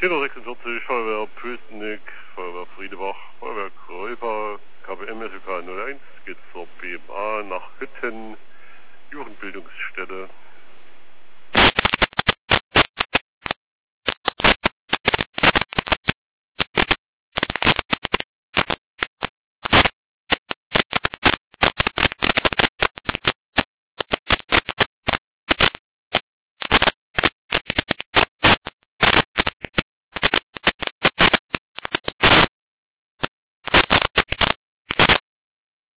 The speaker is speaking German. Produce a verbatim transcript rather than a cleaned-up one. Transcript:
Peter sechsundvierzig, Feuerwehr Pöstenick, Feuerwehr Friedebach, Feuerwehr Gröber, K B M S U K null eins, geht zur B M A nach Hütten, Jugendbildungsstätte.